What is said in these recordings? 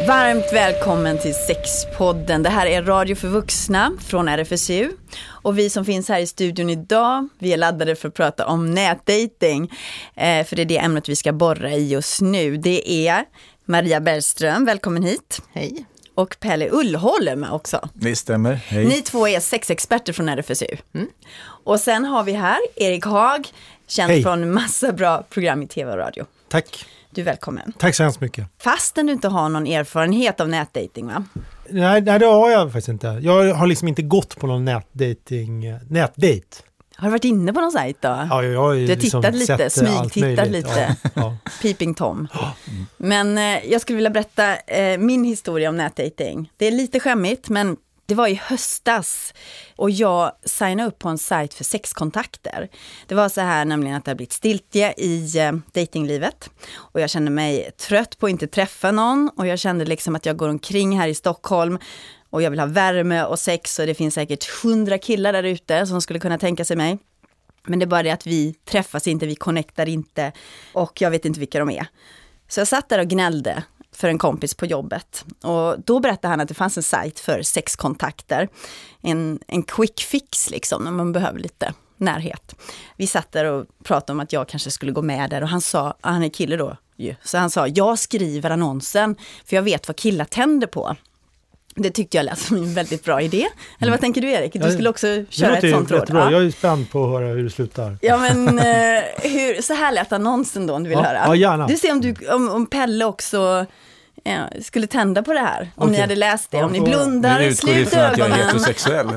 Varmt välkommen till Sexpodden. Det här är radio för vuxna från RFSU. Och vi som finns här i studion idag, vi är laddade för att prata om nätdating. För det är det ämnet vi ska borra i just nu. Det är Maria Bergström, välkommen hit. Hej. Och Pelle Ullholm också. Det stämmer, hej. Ni två är sexexperter från RFSU. Och sen har vi här Erik Haag, känd från massa bra program i tv och radio. Tack. Du är välkommen. Tack så hemskt mycket. Fastän du inte har någon erfarenhet av nätdating, va? Nej, det har jag faktiskt inte. Jag har liksom inte gått på någon nätdate. Har du varit inne på någon sajt då? Ja, jag har ju du har liksom tittat lite, smygtittat lite. Ja. Peeping Tom. Men jag skulle vilja berätta min historia om nätdating. Det är lite skämmigt, men det var i höstas och jag signade upp på en sajt för sexkontakter. Det var så här nämligen att det har blivit stiltje i datinglivet. Och jag kände mig trött på att inte träffa någon. Och jag kände liksom att jag går omkring här i Stockholm och jag vill ha värme och sex. Och det finns säkert 100 killar där ute som skulle kunna tänka sig mig. Men det är bara det att vi träffas inte, vi connectar inte. Och jag vet inte vilka de är. Så jag satt där och gnällde för en kompis på jobbet. Och då berättade han att det fanns en sajt för sexkontakter. En quick fix liksom, när man behöver lite närhet. Vi satt där och pratade om att jag kanske skulle gå med där. Och han sa, han är kille då ju. Så han sa, jag skriver annonsen för jag vet vad killar tänder på. Det tyckte jag lät som en väldigt bra idé. Eller vad tänker du, Erik? Du skulle också köra ett sånt råd. Ja. Jag är spänd på att höra hur det slutar. Ja, men så här lät annonsen då, om du vill höra. Ja, gärna. Du ser om Pelle också skulle tända på det här. Om ni hade läst det. Om ni blundar, slut ögonen. Att jag är heterosexuell.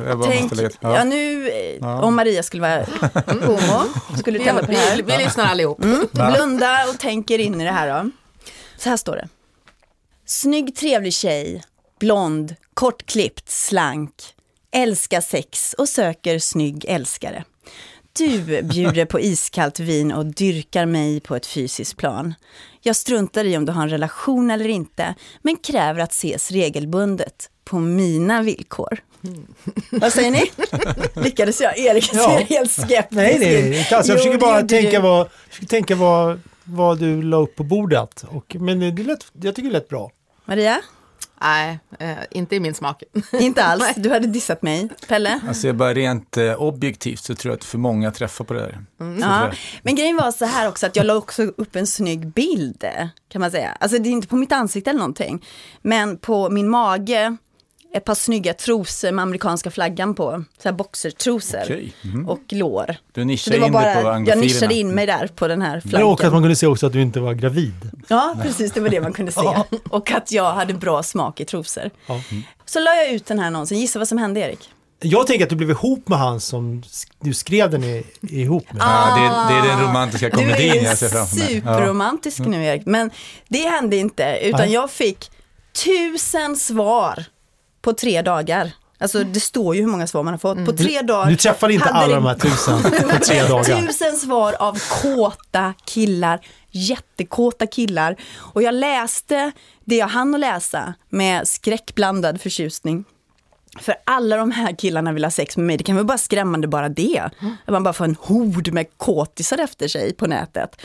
Om Maria skulle vara homo, skulle du tända på det här. Vi lyssnar allihop. Blunda och tänker in i det här då. Så här står det. Snygg, trevlig tjej. Blond, kortklippt, slank, älskar sex och söker snygg älskare. Du bjuder på iskallt vin och dyrkar mig på ett fysiskt plan. Jag struntar i om du har en relation eller inte, men kräver att ses regelbundet på mina villkor. Vad säger ni? Lyckades jag? Erik ser helt skeptisk. Nej. Alltså, jag försöker bara tänka vad du la upp på bordet. Men jag tycker det lät bra. Maria? Nej, inte i min smak. Inte alls, du hade dissat mig. Pelle? Alltså jag bara rent objektivt så tror jag att för många träffar på det där. Ja. Men grejen var så här också att jag la också upp en snygg bild, kan man säga. Alltså det är inte på mitt ansikte eller någonting. Men på min mage, ett par snygga trosor med amerikanska flaggan på. Så här boxertrosor. Okay. Och lår. Du nischade in dig på anglofilerna. Jag nischade in mig där på den här flaggan. Och att man kunde se också att du inte var gravid. Ja, precis, det var det man kunde se. Och att jag hade bra smak i trosor. Ja. Så la jag ut den här annonsen. Gissa vad som hände, Erik? Jag tänker att du blev ihop med han som du skrev den ihop med. Ja, det är den romantiska komedin jag ser framför mig. Du är superromantisk nu, Erik. Men det hände inte, utan jag fick 1000 svar på 3 dagar. Alltså det står ju hur många svar man har fått. På 3 dagar. Du träffade inte alla de här 1000 på 3 dagar. 1000 svar av kåta killar. Jättekåta killar. Och jag läste det jag hann att läsa med skräckblandad förtjusning. För alla de här killarna vill ha sex med mig. Det kan väl bara skrämmande bara det. Att man bara får en hord med kåtisar efter sig på nätet.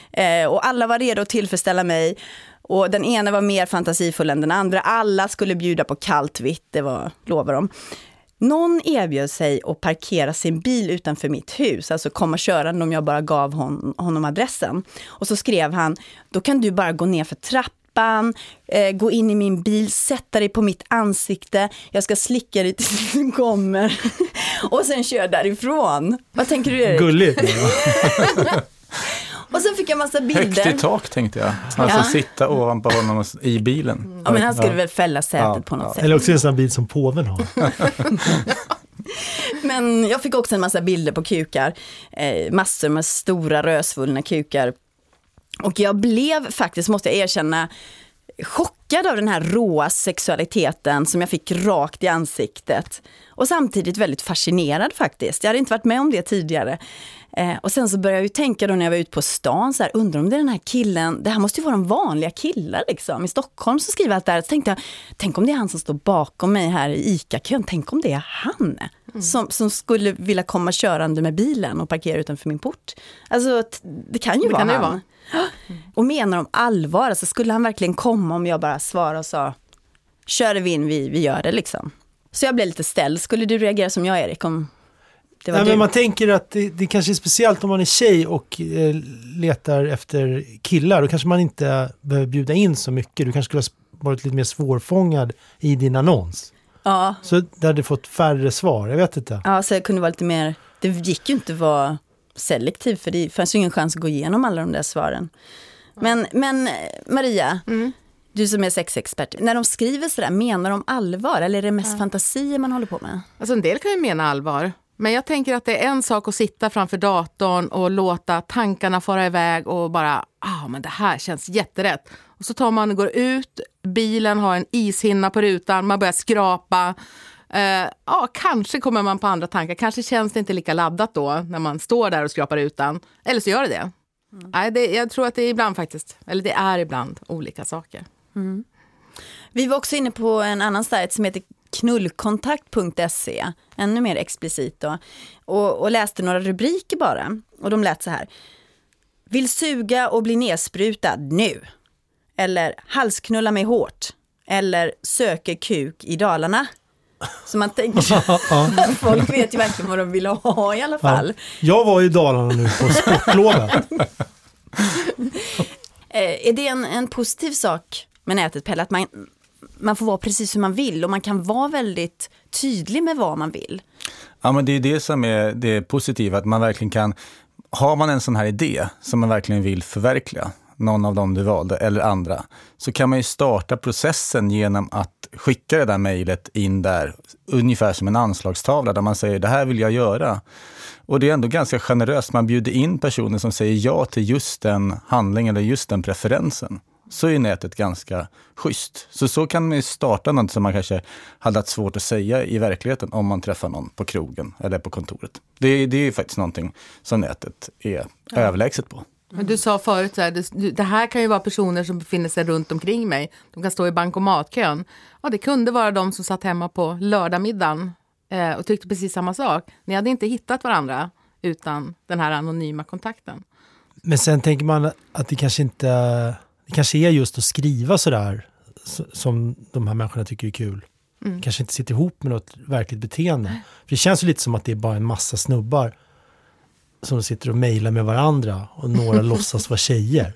Och alla var redo att tillfredsställa mig. Och den ena var mer fantasifull än den andra. Alla skulle bjuda på kallt vitt, det var, lovar de. Någon erbjöd sig att parkera sin bil utanför mitt hus. Alltså komma körande om jag bara gav honom adressen. Och så skrev han, då kan du bara gå ner för trappan, gå in i min bil, sätta dig på mitt ansikte. Jag ska slicka dig tills du kommer. Och sen kör därifrån. Vad tänker du, Erik? Gulligt. Och sen fick jag massa bilder. Högt i tak tänkte jag. Alltså sitta ovanpå honom i bilen. Ja, men han skulle väl fälla sätet på något sätt. Eller också en sån bil som påven har. Men jag fick också en massa bilder på kukar. Massor med stora rösvullna kukar. Och jag blev faktiskt, måste jag erkänna, chockad av den här råa sexualiteten som jag fick rakt i ansiktet. Och samtidigt väldigt fascinerad faktiskt. Jag hade inte varit med om det tidigare. Och sen så började jag ju tänka då när jag var ute på stan så här, undrar om det är den här killen, det här måste ju vara en vanliga killar liksom. I Stockholm så skriver jag allt där. Så tänkte jag, tänk om det är han som står bakom mig här i ICA-kön. Tänk om det är han som skulle vilja komma körande med bilen och parkera utanför min port. Alltså det kan ju vara han. Och menar de allvar? Alltså skulle han verkligen komma om jag bara svarade och sa kör vi in, vi gör det liksom. Så jag blev lite ställd. Skulle du reagera som jag, Erik, om det var du? Men man tänker att det kanske är speciellt om man är tjej och letar efter killar. Då kanske man inte behöver bjuda in så mycket. Du kanske skulle ha varit lite mer svårfångad i din annons. Ja. Så det hade fått färre svar, jag vet inte. Ja, så jag kunde vara lite mer... Det gick ju inte att vara selektiv, för det fanns ju ingen chans att gå igenom alla de där svaren. Men Maria, du som är sexexpert, när de skriver sådär, menar de allvar? Eller är det mest fantasier man håller på med? Alltså en del kan ju mena allvar. Men jag tänker att det är en sak att sitta framför datorn och låta tankarna fara iväg och bara, men det här känns jätterätt. Och så tar man och går ut, bilen har en ishinna på rutan, man börjar skrapa. Kanske kommer man på andra tankar. Kanske känns det inte lika laddat då när man står där och skrapar rutan. Eller så gör det det. Nej, jag tror att det är ibland faktiskt, eller det är ibland olika saker. Vi var också inne på en annan sajt som heter knullkontakt.se, ännu mer explicit då, och läste några rubriker bara, och de lät så här: vill suga och bli nedsprutad nu, eller halsknulla mig hårt, eller söker kuk i Dalarna. Så man tänker, folk vet ju verkligen vad de vill ha i alla fall. Ja. Jag var i Dalarna nu på sportlovet. Är det en positiv sak med nätet, Pelle, att man får vara precis hur man vill och man kan vara väldigt tydlig med vad man vill? Ja, men det är det som är det positiva, att man verkligen kan, har man en sån här idé som man verkligen vill förverkliga, någon av dem du valde eller andra, så kan man ju starta processen genom att skicka det där mejlet in där, ungefär som en anslagstavla där man säger det här vill jag göra. Och det är ändå ganska generöst, man bjuder in personer som säger ja till just den handlingen eller just den preferensen. Så är nätet ganska schysst. Så kan man ju starta något som man kanske hade haft svårt att säga i verkligheten om man träffar någon på krogen eller på kontoret. Det är ju faktiskt någonting som nätet är överlägset på. Men du sa förut så här, det här kan ju vara personer som befinner sig runt omkring mig. De kan stå i bankomatkön. Ja, det kunde vara de som satt hemma på lördagmiddagen och tyckte precis samma sak. Ni hade inte hittat varandra utan den här anonyma kontakten. Men sen tänker man att det kanske är just att skriva sådär som de här människorna tycker är kul. Kanske inte sitter ihop med något verkligt beteende. För det känns ju lite som att det är bara en massa snubbar som sitter och mejlar med varandra och några låtsas vara tjejer.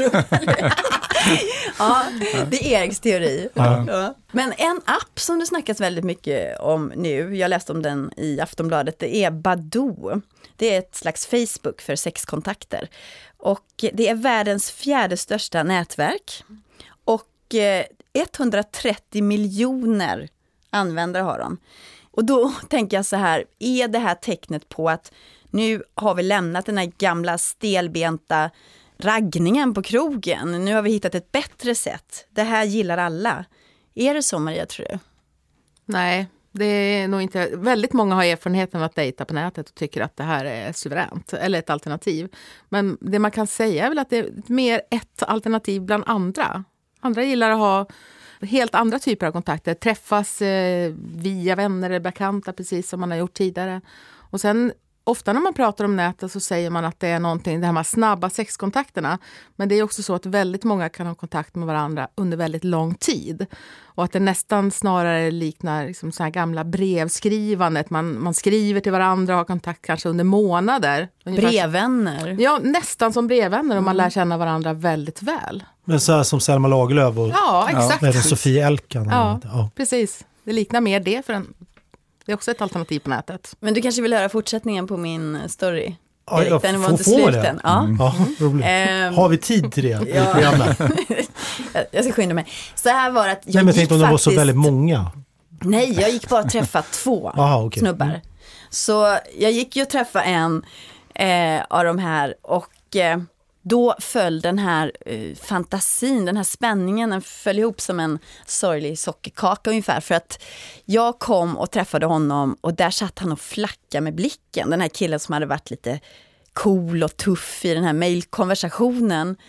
Ja, det är Eriks teori. Ja. Ja. Men en app som det snackas väldigt mycket om nu, jag läste om den i Aftonbladet, det är Badoo. Det är ett slags Facebook för sexkontakter. Och det är världens 4:e största nätverk. Och 130 miljoner användare har de. Och då tänker jag så här, är det här tecknet på att nu har vi lämnat den här gamla stelbenta raggningen på krogen. Nu har vi hittat ett bättre sätt. Det här gillar alla. Är det så, Maria, tror du? Nej, det är nog inte. Väldigt många har erfarenheten av att dejta på nätet och tycker att det här är suveränt eller ett alternativ. Men det man kan säga är väl att det är mer ett alternativ bland andra. Andra gillar att ha helt andra typer av kontakter. Träffas via vänner eller bekanta, precis som man har gjort tidigare. Och sen ofta när man pratar om nätet så säger man att det är någonting, det här med snabba sexkontakterna. Men det är också så att väldigt många kan ha kontakt med varandra under väldigt lång tid. Och att det nästan snarare liknar liksom så här gamla brevskrivandet. Man skriver till varandra och har kontakt kanske under månader. Brevvänner? Ja, nästan som brevvänner och man lär känna varandra väldigt väl. Men så här som Selma Lagerlöf och exakt. Sofie Elkan. Ja, precis. Det liknar mer det för det är också ett alternativ på nätet. Men du kanske vill höra fortsättningen på min story? Ja, Erik, den var inte sluten. Ja. Ja, roligt. Har vi tid till det i programmet? Jag ska skynda mig. Så här var att jag tänkte om de var så väldigt många. Nej, jag gick bara att träffa 2 snubbar. Så jag gick ju att träffa en av de här och då föll den här fantasin, den här spänningen, den föll ihop som en sorglig sockerkaka ungefär. För att jag kom och träffade honom och där satt han och flackade med blicken. Den här killen som hade varit lite cool och tuff i den här mejlkonversationen.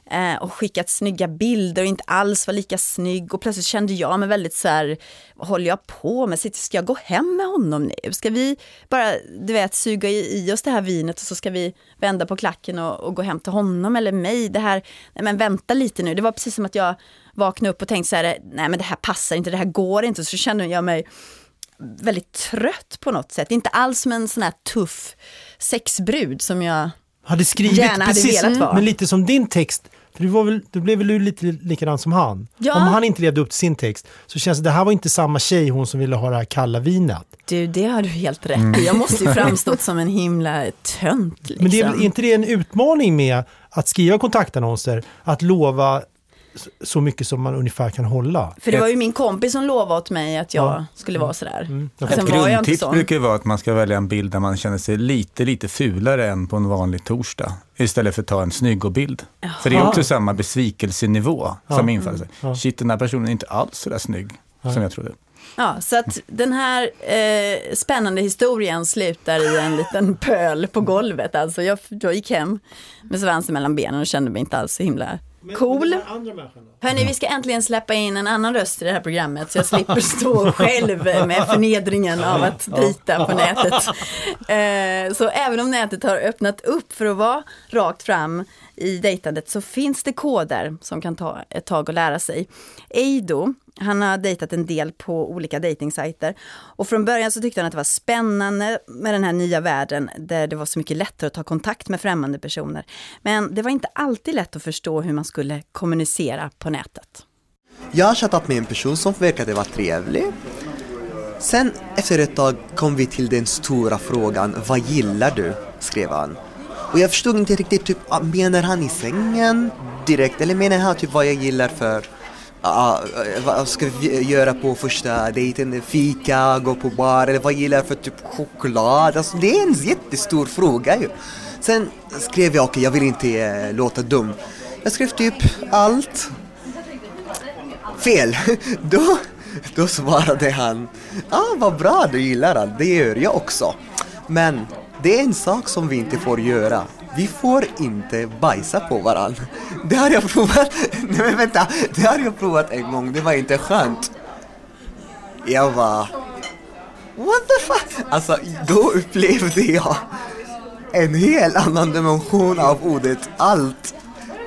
och skickat snygga bilder och inte alls var lika snygg. Och plötsligt kände jag mig väldigt så här, vad håller jag på med? Ska jag gå hem med honom nu? Ska vi bara, du vet, suga i oss det här vinet och så ska vi vända på klacken och gå hem till honom eller mig? Det här, nej men vänta lite nu. Det var precis som att jag vaknade upp och tänkte så här, nej men det här passar inte, det här går inte. Så kände jag mig väldigt trött på något sätt. Inte alls som en sån här tuff sexbrud som jag hade skrivit gärna precis, hade velat vara. Men lite som din text. För du blev väl lite likadan som han. Ja. Om han inte levde upp till sin text så känns det här var inte samma tjej, hon som ville ha det här kalla vinet. Du, det har du helt rätt i. Jag måste ju framstått som en himla tönt. Liksom. Men det är väl inte det en utmaning med att skriva kontaktannonser, att lova så mycket som man ungefär kan hålla? För det var ju min kompis som lovade åt mig att jag skulle vara sådär. Ett grundtips brukar ju vara att man ska välja en bild där man känner sig lite fulare än på en vanlig torsdag. Istället för att ta en snygg-bild. För det är också samma besvikelsenivå som infaller sig. Shit, den här personen är inte alls så där snygg som jag trodde. Ja, så att den här spännande historien slutar i en liten pöl på golvet. Alltså jag gick hem med svansen mellan benen och kände mig inte alls så himla cool. Hörrni, vi ska äntligen släppa in en annan röst i det här programmet så jag slipper stå själv med förnedringen av att drita på nätet. Så även om nätet har öppnat upp för att vara rakt fram i dejtandet så finns det koder som kan ta ett tag att lära sig. Eido, han har dejtat en del på olika dejtingsajter och från början så tyckte han att det var spännande med den här nya världen där det var så mycket lättare att ta kontakt med främmande personer. Men det var inte alltid lätt att förstå hur man skulle kommunicera på nätet. Jag har chattat med en person som verkade vara trevlig. Sen efter ett tag kom vi till den stora frågan, vad gillar du? Skrev han. Och jag förstod inte riktigt, typ, menar han i sängen direkt? Eller menar han typ vad jag gillar för... vad ska vi göra på första dejten? Fika, gå på bar? Eller vad gillar jag för typ choklad? Alltså, det är en jättestor fråga ju. Sen skrev jag, okej, jag vill inte låta dum. Jag skrev typ allt. Fel. Då svarade han, vad bra du gillar allt. Det gör jag också. Men det är en sak som vi inte får göra. Vi får inte bajsa på varann. Det har jag provat. Nej men vänta, det har jag provat en gång. Det var inte skönt. Jag var... What the fuck? Alltså, då upplevde jag en helt annan dimension av ordet allt.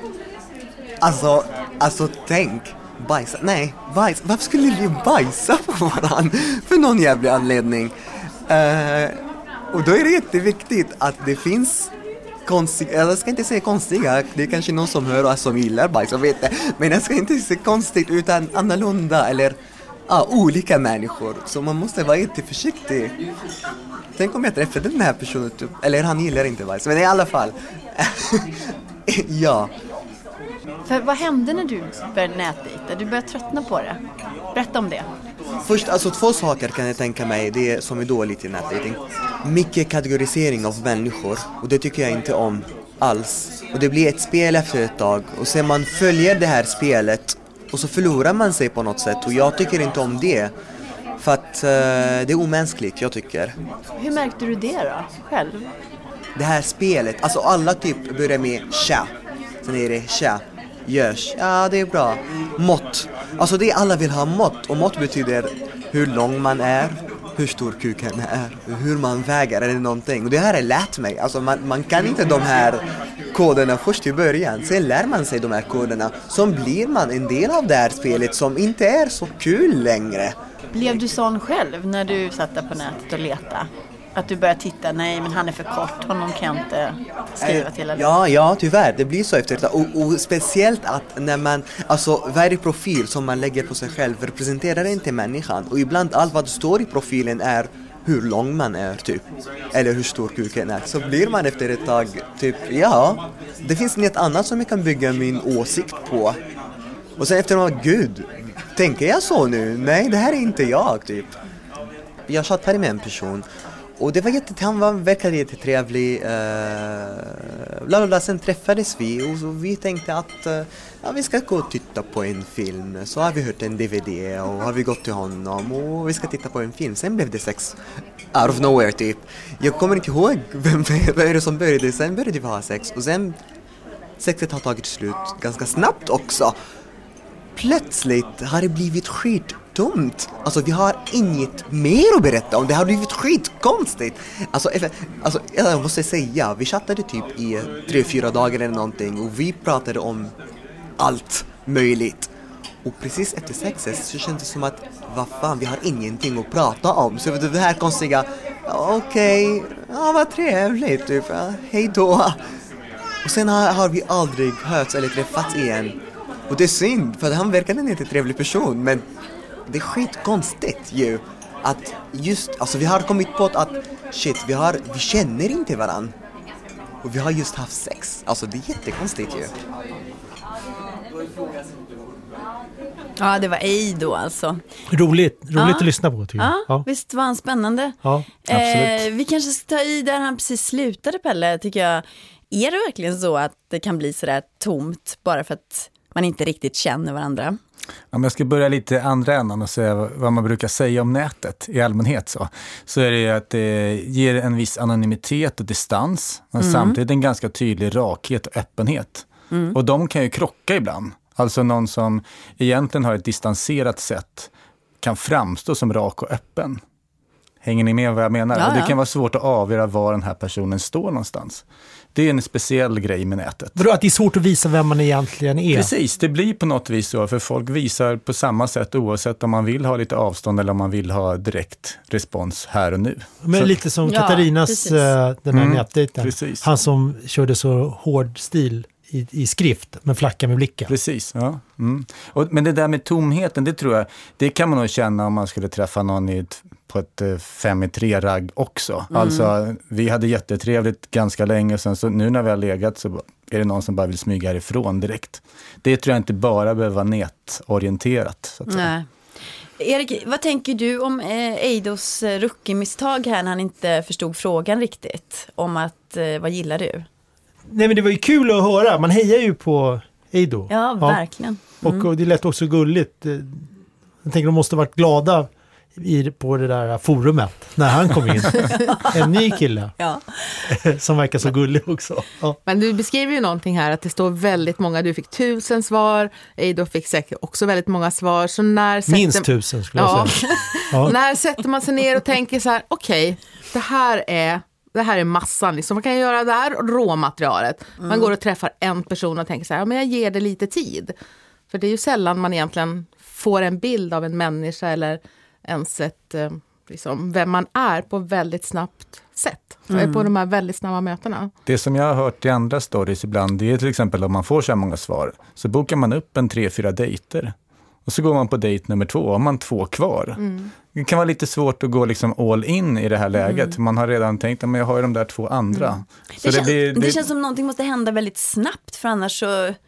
Alltså tänk. Bajsa. Nej, bajsa. Varför skulle vi bajsa på varann? För någon jävla anledning. Och då är det jätteviktigt att det finns jag ska inte säga konstiga, det är kanske någon som hör och som gillar bajs, jag vet det. Men jag ska inte säga konstigt utan annorlunda eller olika människor. Så man måste vara jätteförsiktig. Tänk om jag träffade den här personen typ, eller han gillar inte bajs, men i alla fall. Ja. För vad hände när du började nätdejta? Du började tröttna på det. Berätta om det. Först, alltså 2 saker kan jag tänka mig, det är som är dåligt i nätdating. Mycket kategorisering av människor, och det tycker jag inte om alls. Och det blir ett spel efter ett tag, och sen man följer det här spelet och så förlorar man sig på något sätt, och jag tycker inte om det. För att det är omänskligt, jag tycker. Hur märkte du det då, själv? Det här spelet, alltså alla typ börjar med tja. Sen är det tja. Görs. Ja, det är bra. Mått. Alltså det är alla vill ha mått. Och mått betyder hur lång man är, hur stor kuken är, hur man väger eller någonting. Och det här är lärt mig. Alltså man kan inte de här koderna först i början. Sen lär man sig de här koderna. Så blir man en del av det här spelet som inte är så kul längre. Blev du sån själv när du satt där på nätet och letade? Att du börjar titta, nej men han är för kort, honom kan jag inte skriva till. Eller? Ja, tyvärr, det blir så efter ett tag. Och speciellt att när man, alltså varje profil som man lägger på sig själv representerar inte människan. Och ibland allt vad det står i profilen är hur lång man är typ. Eller hur stor kuken är. Så blir man efter ett tag typ, det finns inget annat som jag kan bygga min åsikt på. Och sen efter att gud, tänker jag så nu? Nej, det här är inte jag typ. Jag chattade med en person. Och det var han verkade jättetrevlig. Sen träffades vi och så vi tänkte att vi ska gå och titta på en film. Så har vi hört en DVD och har vi gått till honom och vi ska titta på en film. Sen blev det sex out of nowhere typ. Jag kommer inte ihåg vem är det som började. Sen började vi ha sex och sen sexet har tagit slut ganska snabbt också. Plötsligt har det blivit skittomt. Alltså vi har inget mer att berätta om. Det har blivit skitkonstigt. Alltså jag måste säga, vi chattade typ i 3-4 dagar eller någonting och vi pratade om allt möjligt. Och precis efter sexet så kändes det som att vad fan, vi har ingenting att prata om. Så det här konstiga, okej, vad trevligt typ, hej då. Och sen har vi aldrig hörts eller träffats igen. Och det är synd, för han verkade inte en trevlig person. Men det är skitkonstigt ju att just, alltså vi har kommit på att shit, vi känner inte varann. Och vi har just haft sex. Alltså det är jättekonstigt ju. Ja, det var Eido alltså. Roligt att lyssna på, tycker jag. Ja, visst var han spännande. Ja, absolut. Vi kanske ska ta i där han precis slutade, Pelle, tycker jag. Är det verkligen så att det kan bli sådär tomt bara för att man inte riktigt känner varandra? Om jag ska börja lite andra änden och säga vad man brukar säga om nätet i allmänhet så är det ju att det ger en viss anonymitet och distans, men samtidigt en ganska tydlig rakhet och öppenhet. Och de kan ju krocka ibland. Alltså någon som egentligen har ett distanserat sätt kan framstå som rak och öppen. Hänger ni med vad jag menar? Ja, och det kan vara svårt att avgöra var den här personen står någonstans. Det är en speciell grej med nätet. Vadå, att det är svårt att visa vem man egentligen är? Precis, det blir på något vis så. För folk visar på samma sätt oavsett om man vill ha lite avstånd eller om man vill ha direkt respons här och nu. Men så, lite som Katarinas, den här nätdejten. Precis. Han som körde så hård stil i skrift, men flacka med blicken. Precis, ja. Men det där med tomheten, det tror jag, det kan man nog känna om man skulle träffa någon på ett 5-3-ragg också. Alltså, vi hade jättetrevligt ganska länge, sen så nu när vi har legat så är det någon som bara vill smyga härifrån direkt. Det tror jag inte bara behöver vara nätorienterat. Så att säga. Erik, vad tänker du om Eidos rookie-misstag här när han inte förstod frågan riktigt? Om att, vad gillar du? Nej, men det var ju kul att höra. Man hejar ju på Eido. Ja, verkligen. Och det lät också gulligt. Jag tänker de måste ha varit glada på det där forumet när han kom in. En ny kille. Ja. Som verkar så gullig också. Ja. Men du beskriver ju någonting här att det står väldigt många, du fick 1000 svar, Eido fick säkert också väldigt många svar. Så när minst 1000 skulle jag säga. Ja. När sätter man sig ner och tänker så här, okej, det här är massan. Liksom. Man kan göra det här råmaterialet. Man går och träffar en person och tänker så här, ja, men jag ger det lite tid. För det är ju sällan man egentligen får en bild av en människa eller ens ett, liksom, vem man är på väldigt snabbt sätt. På de här väldigt snabba mötena. Det som jag har hört i andra stories ibland, det är till exempel om man får så här många svar, så bokar man upp 3-4 dejter. Och så går man på dejt nummer 2, har man 2 kvar. Det kan vara lite svårt att gå liksom all in i det här läget. Man har redan tänkt att jag har ju de där 2 andra. Så det känns som någonting måste hända väldigt snabbt, för annars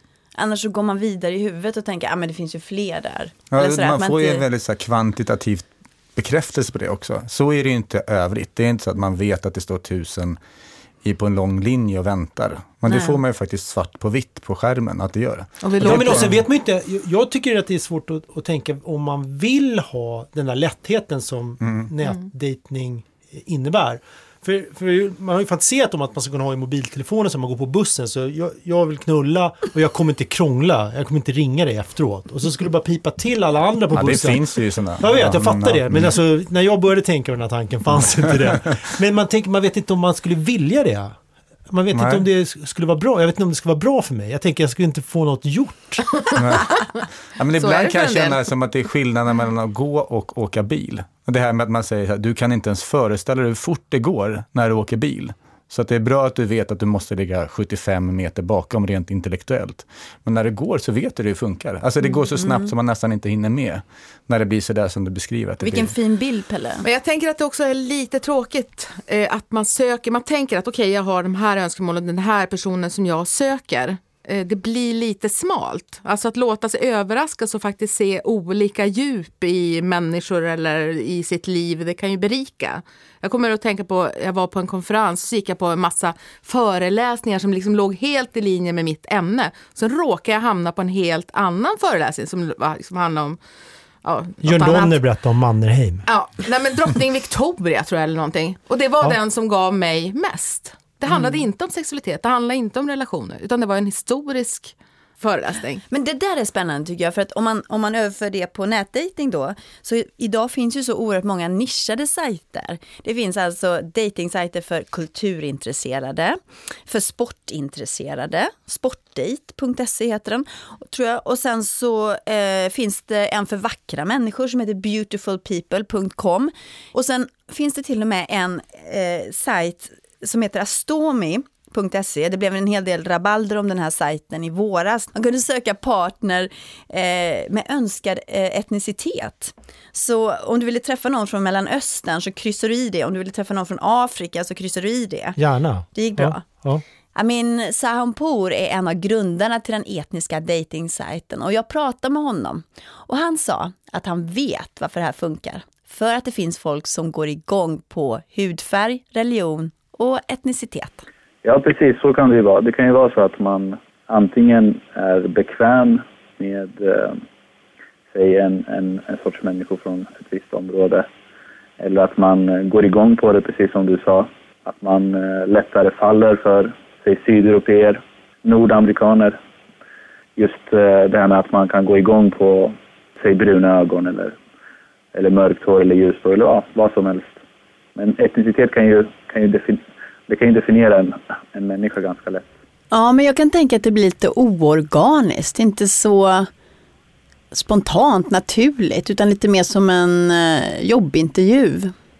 så går man vidare i huvudet och tänker, men det finns ju fler där. Ja, man får ju en väldigt så här kvantitativt bekräftelse på det också. Så är det ju inte övrigt. Det är inte så att man vet att det står 1000 på en lång linje och väntar. Men det får man ju faktiskt svart på vitt på skärmen att det gör. Men också vet man inte, jag tycker att det är svårt att tänka om man vill ha den där lättheten som nätdejtning innebär. För man har ju fantiserat om att man ska kunna ha i mobiltelefonen som man går på bussen, så jag vill knulla och jag kommer inte krångla, jag kommer inte ringa dig efteråt. Och så skulle det bara pipa till alla andra på bussen. Det finns ju sådana. Jag vet, jag fattar det. Men alltså, när jag började tänka på den här tanken fanns inte det. Men man vet inte om man skulle vilja det. Man vet inte om det skulle vara bra. Jag vet inte om det skulle vara bra för mig. Jag tänker jag skulle inte få något gjort. Ja, men ibland kan jag känna som att det är skillnaden mellan att gå och åka bil. Och det här med att man säger att du kan inte ens föreställa dig hur fort det går när du åker bil. Så att det är bra att du vet att du måste ligga 75 meter bakom rent intellektuellt. Men när det går så vet du hur det funkar. Alltså det går så snabbt som man nästan inte hinner med. När det blir så där som du beskriver. Vilken fin bild, Pelle. Men jag tänker att det också är lite tråkigt att man söker. Man tänker att okej, jag har de här önskemålen, den här personen som jag söker. Det blir lite smalt. Alltså att låta sig överraskas och faktiskt se olika djup i människor eller i sitt liv, det kan ju berika. Jag kommer att tänka på, jag var på en konferens och så gick jag på en massa föreläsningar som liksom låg helt i linje med mitt ämne. Så råkade jag hamna på en helt annan föreläsning som handlade om Jörn Donner berättade om Mannerheim. Ja, men drottning Victoria tror jag eller någonting. Och det var den som gav mig mest. Det handlade inte om sexualitet, det handlade inte om relationer, utan det var en historisk föreläsning. Men det där är spännande tycker jag, för att om man överför det på nätdating då, så idag finns ju så oerhört många nischade sajter. Det finns alltså datingsajter för kulturintresserade, för sportintresserade, sportdate.se heter den, tror jag. Och sen så finns det en för vackra människor som heter beautifulpeople.com. Och sen finns det till och med en sajt som heter astomi.se. Det blev en hel del rabalder om den här sajten i våras. Man kunde söka partner med önskad etnicitet. Så om du ville träffa någon från Mellanöstern så kryssar du i det. Om du ville träffa någon från Afrika så kryssar du i det. Gärna. Det gick bra. Ja. Amin Sahampour är en av grundarna till den etniska datingsajten och jag pratade med honom. Och han sa att han vet varför det här funkar. För att det finns folk som går igång på hudfärg, religion och etnicitet. Ja, precis. Så kan det ju vara. Det kan ju vara så att man antingen är bekväm med säg en sorts människor från ett visst område. Eller att man går igång på det, precis som du sa. Att man lättare faller för, säg, sydeuropeer, nordamerikaner. Just det här med att man kan gå igång på, säg, bruna ögon eller mörkt hår eller ljust hår eller vad som helst. Men etnicitet kan ju definiera en människa ganska lätt. Ja, men jag kan tänka att det blir lite oorganiskt, inte så spontant, naturligt, utan lite mer som en jobbintervju.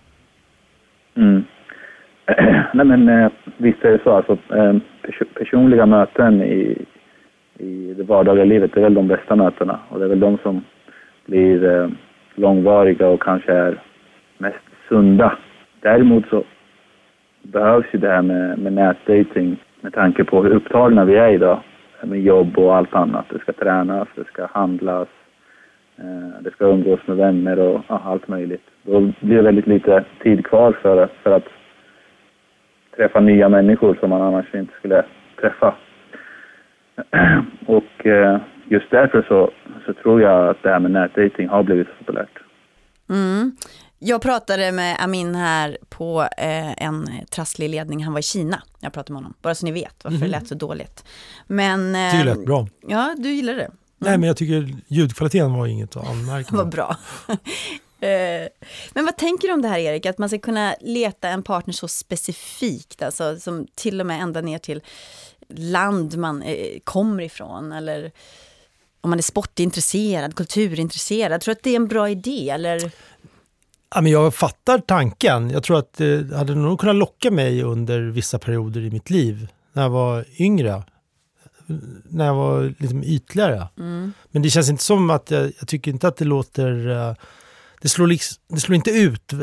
Nej, men visst är det så. Alltså, personliga möten i det vardagliga livet är väl de bästa mötena. Och det är väl de som blir långvariga och kanske är mest sunda. Däremot så behövs ju det här med nätdating med tanke på hur upptagna vi är idag. Med jobb och allt annat. Det ska tränas, det ska handlas, det ska umgås med vänner och allt möjligt. Då blir det väldigt lite tid kvar för att träffa nya människor som man annars inte skulle träffa. Och just därför så tror jag att det här med nätdating har blivit så populärt. Jag pratade med Amin här på en trasslig ledning. Han var i Kina. Jag pratade med honom. Bara så ni vet varför det lät så dåligt. Men, det lät bra. Ja, du gillar det. Nej, men jag tycker ljudkvaliteten var inget att anmärka. Vad bra. Men vad tänker du om det här, Erik? Att man ska kunna leta en partner så specifikt, alltså som till och med ända ner till land man kommer ifrån, eller om man är sportintresserad, kulturintresserad. Tror du att det är en bra idé, eller? Ja, men jag fattar tanken. Jag tror att det hade nog kunnat locka mig under vissa perioder i mitt liv när jag var yngre. När jag var liksom ytligare. Men det känns inte som att jag tycker inte att det låter... Det slår inte ut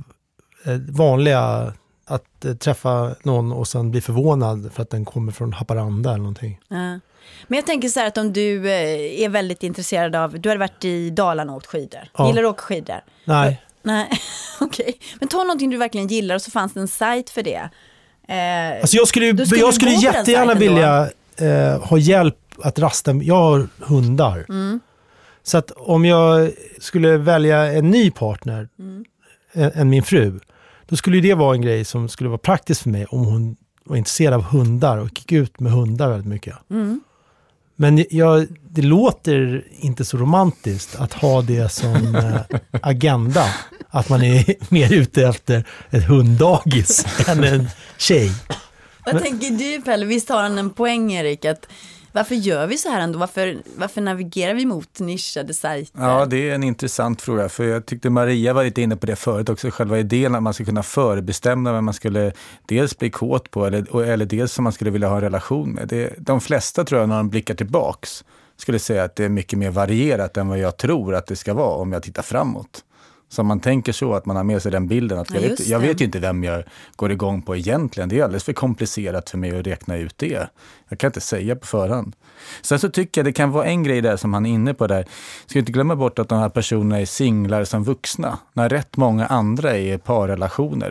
vanliga att träffa någon och sen bli förvånad för att den kommer från Haparanda eller någonting. Ja. Men jag tänker så här att om du är väldigt intresserad av... Du har varit i Dalarna och åkt skidor. Ja. Gillar du att åka skidor? Nej. Nej, okej. Men ta någonting du verkligen gillar och så fanns det en sajt för det. Alltså jag skulle jättegärna vilja ha hjälp att rasta. Jag har hundar. Så att om jag skulle välja en ny partner än min fru, då skulle det vara en grej som skulle vara praktiskt för mig om hon var intresserad av hundar och gick ut med hundar väldigt mycket. Men det låter inte så romantiskt att ha det som agenda. Att man är mer ute efter ett hunddagis än en tjej. Vad tänker du, Pelle? Visst har han en poäng, Erik, att varför gör vi så här ändå? Varför navigerar vi mot nischade sajter? Ja, det är en intressant fråga. För jag tyckte Maria var lite inne på det förut också. Själva idén att man ska kunna förbestämma vem man skulle dels bli kåt på eller dels som man skulle vilja ha en relation med. De flesta tror jag när de blickar tillbaks skulle säga att det är mycket mer varierat än vad jag tror att det ska vara om jag tittar framåt. Så man tänker så att man har med sig den bilden att jag vet ju inte vem jag går igång på egentligen. Det är alldeles för komplicerat för mig att räkna ut det. Jag kan inte säga på förhand. Sen så tycker jag det kan vara en grej där som han är inne på där. Ska inte glömma bort att de här personerna är singlar som vuxna. När rätt många andra är i parrelationer.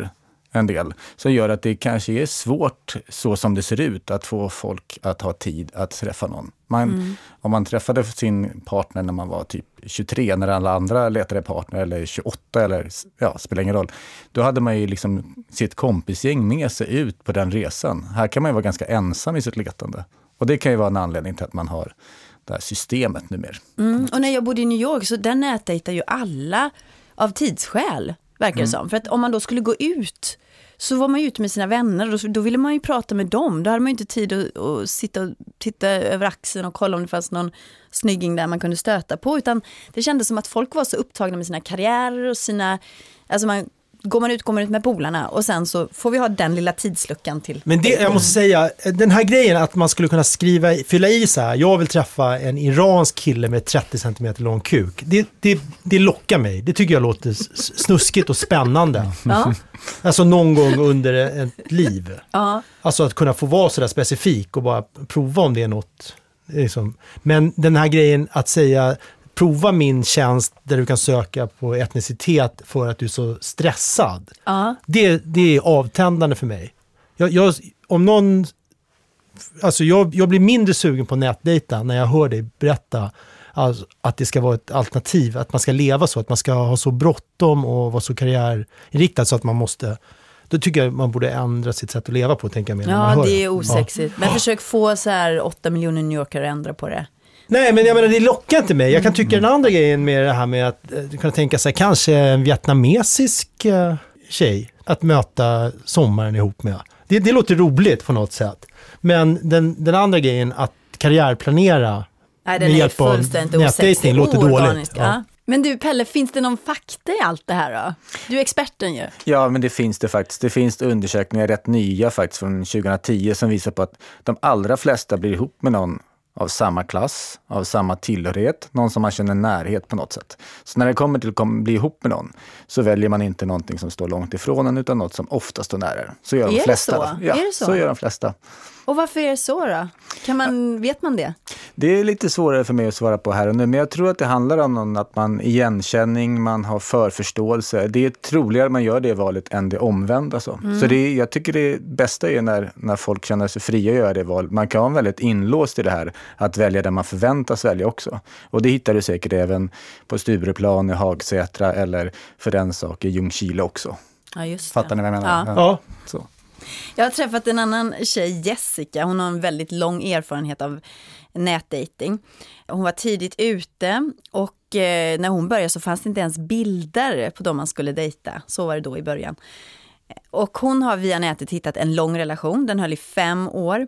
en del, som gör att det kanske är svårt så som det ser ut att få folk att ha tid att träffa någon. Om man träffade sin partner när man var typ 23, när alla andra letade partner, eller 28, eller spelar ingen roll, då hade man ju liksom sitt kompisgäng med sig ut på den resan. Här kan man ju vara ganska ensam i sitt letande. Och det kan ju vara en anledning till att man har det här systemet numera. Och när jag bodde i New York så där nätdejtar ju alla av tidsskäl, verkar det som. För att om man då skulle gå ut så var man ju ute med sina vänner och då ville man ju prata med dem. Då hade man ju inte tid att sitta och titta över axeln och kolla om det fanns någon snygging där man kunde stöta på. Utan det kändes som att folk var så upptagna med sina karriärer och sina... Alltså går man ut med polarna och sen så får vi ha den lilla tidsluckan till. Men det, jag måste säga, den här grejen att man skulle kunna fylla i så här, jag vill träffa en iransk kille med 30 cm lång kuk. Det lockar mig. Det tycker jag låter snuskigt och spännande. Ja. Alltså någon gång under ett liv. Ja. Alltså att kunna få vara så där specifik och bara prova om det är något. Liksom. Men den här grejen att säga... Prova min tjänst där du kan söka på etnicitet för att du är så stressad. Det är avtändande för mig. Jag blir mindre sugen på nätdejta när jag hör dig berätta alltså, att det ska vara ett alternativ. Att man ska leva så, att man ska ha så bråttom och vara så karriärinriktad så att man måste... Då tycker jag man borde ändra sitt sätt att leva på, tänker jag mer. Ja, det är osexigt. Men försök få så här 8 miljoner New Yorkare att ändra på det. Nej, men jag menar, det lockar inte mig. Jag kan tycka den andra grejen med det här med att du kan tänka sig kanske en vietnamesisk tjej att möta sommaren ihop med. Det låter roligt på något sätt. Men den andra grejen att karriärplanera med hjälp av nätdating låter dåligt. Ja. Men du Pelle, finns det någon fakta i allt det här då? Du är experten ju. Ja, men det finns det faktiskt. Det finns undersökningar rätt nya faktiskt från 2010 som visar på att de allra flesta blir ihop med någon av samma klass, av samma tillhörighet, någon som man känner närhet på något sätt. Så när det kommer till att bli ihop med någon så väljer man inte någonting som står långt ifrån en utan något som ofta står nära. Så gör de flesta. Ja, är det så? Så gör de flesta. Och varför är det så då? Vet man det? Det är lite svårare för mig att svara på här och nu, men jag tror att det handlar om att man igenkänning, man har förförståelse. Det är troligare man gör det valet än det omvända. Så jag tycker det bästa är när folk känner sig fria att göra det valet. Man kan vara väldigt inlåst i det här att välja där man förväntas välja också. Och det hittar du säkert även på Stureplan, i Hagsätra eller för den sak i Ljungskile också. Ja, just det. Fattar ni vad jag menar? Ja. Så. Jag har träffat en annan tjej, Jessica. Hon har en väldigt lång erfarenhet av nätdating. Hon var tidigt ute och när hon började så fanns det inte ens bilder på dem man skulle dejta. Så var det då i början. Och hon har via nätet hittat en lång relation. Den höll i 5 år.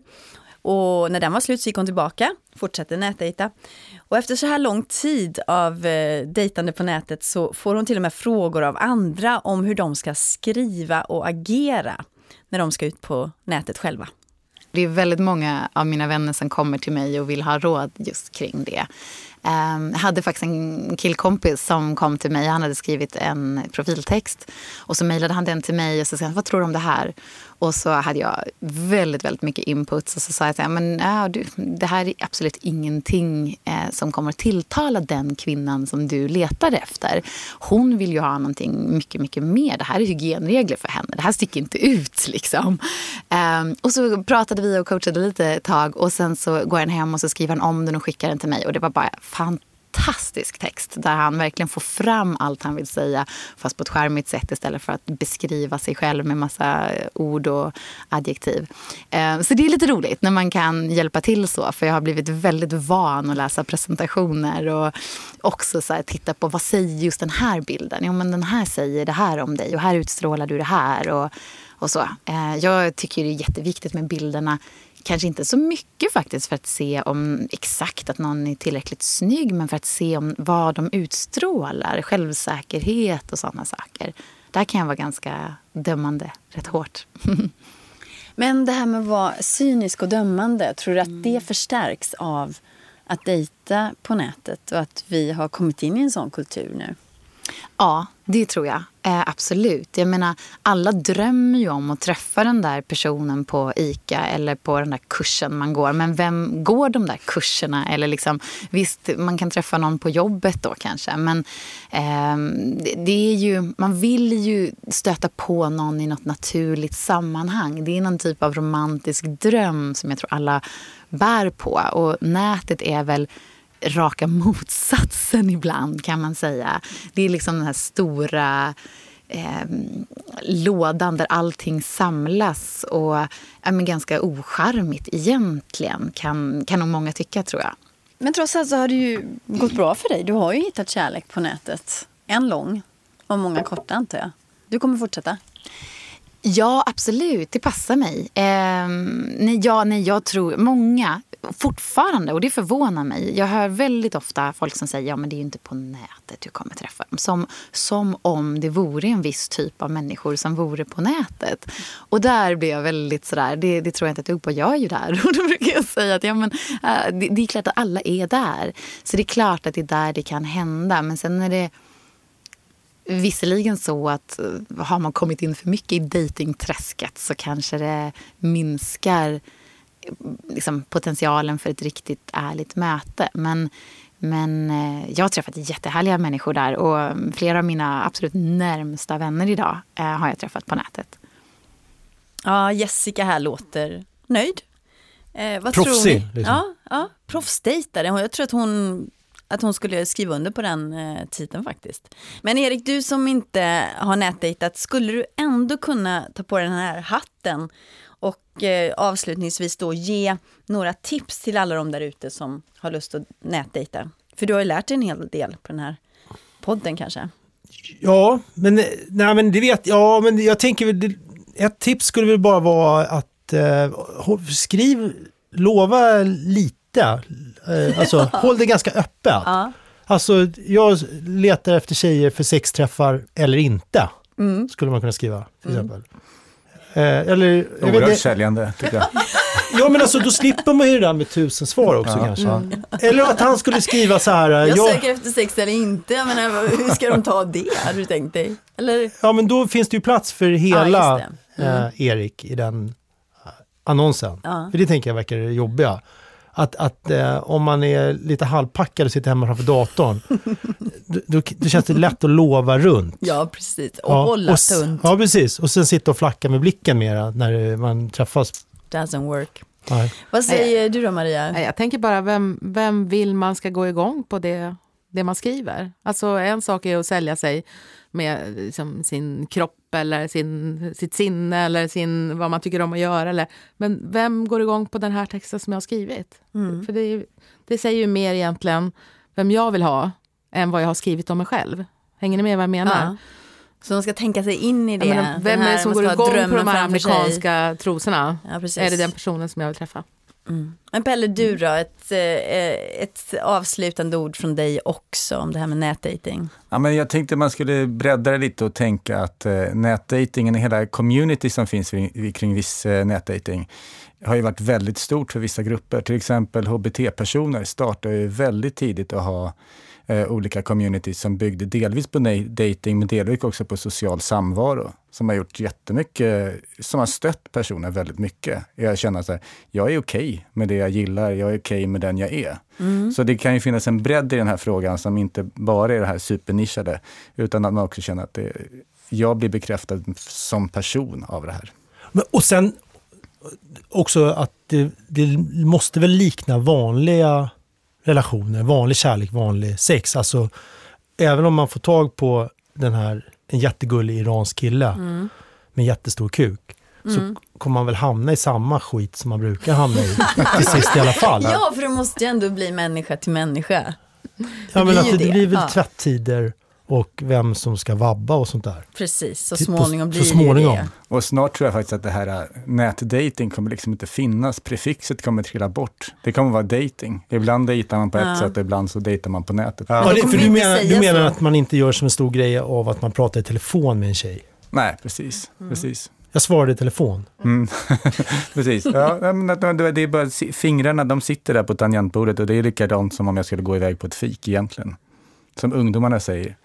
Och när den var slut så gick hon tillbaka, fortsatte nätdejta. Och efter så här lång tid av dejtande på nätet så får hon till och med frågor av andra om hur de ska skriva och agera när de ska ut på nätet själva. Det är väldigt många av mina vänner som kommer till mig och vill ha råd just kring det. Jag hade faktiskt en killkompis som kom till mig. Han hade skrivit en profiltext och så mejlade han den till mig och så sa han, vad tror du om det här? Och så hade jag väldigt, väldigt mycket input och så sa jag, men det här är absolut ingenting som kommer att tilltala den kvinnan som du letar efter. Hon vill ju ha någonting mycket, mycket mer. Det här är hygienregler för henne. Det här sticker inte ut liksom. Och så pratade vi och coachade lite ett tag och sen så går han hem och så skriver han om den och skickar den till mig och det var bara fantastisk text där han verkligen får fram allt han vill säga fast på ett charmigt sätt istället för att beskriva sig själv med massa ord och adjektiv. Så det är lite roligt när man kan hjälpa till så, för jag har blivit väldigt van att läsa presentationer och också så här, titta på vad säger just den här bilden. Jo, men den här säger det här om dig och här utstrålar du det här och så. Jag tycker det är jätteviktigt med bilderna. Kanske inte så mycket faktiskt för att se om exakt att någon är tillräckligt snygg, men för att se om vad de utstrålar, självsäkerhet och sådana saker. Där kan jag vara ganska dömande, rätt hårt. Men det här med att vara cynisk och dömande, tror du att det förstärks av att dejta på nätet och att vi har kommit in i en sån kultur nu? Ja, det tror jag. Absolut. Jag menar, alla drömmer ju om att träffa den där personen på ICA eller på den där kursen man går. Men vem går de där kurserna? Eller liksom, visst, man kan träffa någon på jobbet då kanske. Men det är ju, man vill ju stöta på någon i något naturligt sammanhang. Det är någon typ av romantisk dröm som jag tror alla bär på. Och nätet är väl raka motsatsen ibland, kan man säga. Det är liksom den här stora lådan där allting samlas och ganska ocharmigt egentligen, kan nog många tycka, tror jag. Men trots allt så har det ju gått bra för dig. Du har ju hittat kärlek på nätet. En lång och många korta, antar jag. Du kommer fortsätta. Ja, absolut. Det passar mig. Jag tror många fortfarande, och det förvånar mig. Jag hör väldigt ofta folk som säger, ja men det är ju inte på nätet du kommer träffa dem. Som om det vore en viss typ av människor som vore på nätet. Och där blir jag väldigt sådär, det tror jag inte ett dugg på. Jag är ju där. Och då brukar jag säga att det är klart att alla är där. Så det är klart att det är där det kan hända. Men sen är det visserligen så att har man kommit in för mycket i datingträsket så kanske det minskar liksom potentialen för ett riktigt ärligt möte. Men jag har träffat jättehärliga människor där och flera av mina absolut närmsta vänner idag har jag träffat på nätet. Ja, Jessica här låter nöjd. Vad proffsig. Tror ni? Liksom. Ja, proffsdejtare. Jag tror att hon skulle skriva under på den titeln faktiskt. Men Erik, du som inte har nätdejtat, skulle du ändå kunna ta på den här hatten och avslutningsvis då ge några tips till alla de där ute som har lust att nätdejta? För du har ju lärt dig en hel del på den här podden kanske. Ja, men det vet jag. Men jag tänker ett tips skulle väl bara vara att lova lite. Alltså håll det ganska öppet. Ja. Alltså jag letar efter tjejer för sexträffar eller inte. Skulle man kunna skriva till exempel. Eller oerhört säljande, tycker jag. Ja, men alltså då slipper man ju det där med 1000 svar också kanske. Eller att han skulle skriva så här. Jag söker efter sex eller inte. Jag menar, hur ska de ta det? Hade du tänkt dig? Eller? Ja, men då finns det ju plats för hela Erik i den annonsen. Ja. För det tänker jag verkar jobbiga. Att om man är lite halvpackad och sitter hemma framför datorn då känns det lätt att lova runt. Ja, precis. Och hålla tunt. Ja, precis. Och sen sitta och flacka med blicken mera när man träffas. Doesn't work. Nej. Vad säger du då, Maria? Jag tänker bara, vem vill man ska gå igång på det man skriver? Alltså en sak är att sälja sig med liksom, sin kropp eller sitt sinne eller vad man tycker om att göra. Men vem går igång på den här texten som jag har skrivit? För det säger ju mer egentligen vem jag vill ha än vad jag har skrivit om mig själv. Hänger ni med vad jag menar? Ja. Så de ska tänka sig in i det. Vem är det som går igång på de här amerikanska trosorna? Ja, är det den personen som jag vill träffa? Men Pelle, du då? Ett avslutande ord från dig också om det här med nätdating. Ja, men jag tänkte man skulle bredda det lite och tänka att nätdatingen, hela community som finns kring viss nätdating har ju varit väldigt stort för vissa grupper. Till exempel HBT-personer startar ju väldigt tidigt att ha olika communities som byggde delvis på dating men delvis också på social samvaro som har gjort jättemycket, som har stött personer väldigt mycket. Jag känner så här, jag är okej med det jag gillar, jag är okej med den jag är. Så det kan ju finnas en bredd i den här frågan som inte bara är det här supernischade utan att man också känner att jag blir bekräftad som person av det här. Och sen också att det måste väl likna vanliga relationer, vanlig kärlek, vanlig sex. Alltså, även om man får tag på en jättegullig iransk kille med jättestor kuk så kommer man väl hamna i samma skit som man brukar hamna i till sist i alla fall. Ja, för det måste ju ändå bli människa till människa. Ja, men det blir väl tvättider och vem som ska vabba och sånt där. Precis, så småningom blir det. Och snart tror jag faktiskt att det här nätdating kommer liksom inte finnas. Prefixet kommer trilla bort. Det kommer vara dating. Ibland dejtar man på ett sätt och ibland så dejtar man på nätet. Ja, för du menar att man inte gör som en stor grej av att man pratar i telefon med en tjej? Nej, precis. Jag svarade i telefon. Precis. Ja, det är bara fingrarna, de sitter där på tangentbordet och det är likadant som om jag skulle gå iväg på ett fik egentligen. Som ungdomarna säger.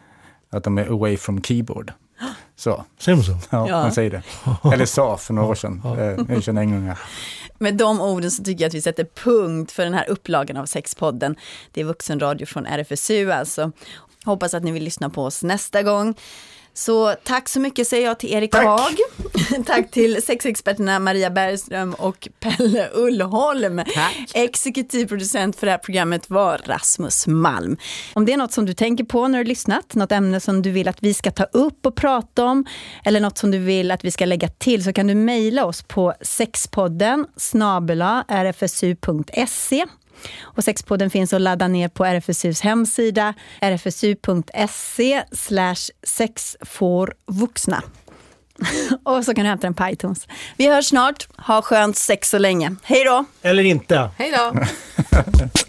att de är away from keyboard. Så. Säger man så? Ja, Ja. man säger det. Eller sa för några år sedan. Jag känner en gång. Med de orden så tycker jag att vi sätter punkt för den här upplagan av Sexpodden. Det är vuxenradio från RFSU alltså. Hoppas att ni vill lyssna på oss nästa gång. Så tack så mycket säger jag till Erik Haag. Tack till sexexperterna Maria Bergström och Pelle Ullholm. Tack. Exekutiv producent för det här programmet var Rasmus Malm. Om det är något som du tänker på när du lyssnat, något ämne som du vill att vi ska ta upp och prata om, eller något som du vill att vi ska lägga till, så kan du mejla oss på sexpodden@rfsu.se. Och Sexpodden finns att ladda ner på RFSUs hemsida rfsu.se/sexforvuxna. Och så kan du hämta den på iTunes. Vi hörs snart. Ha skönt sex så länge. Hej då! Eller inte. Hej då!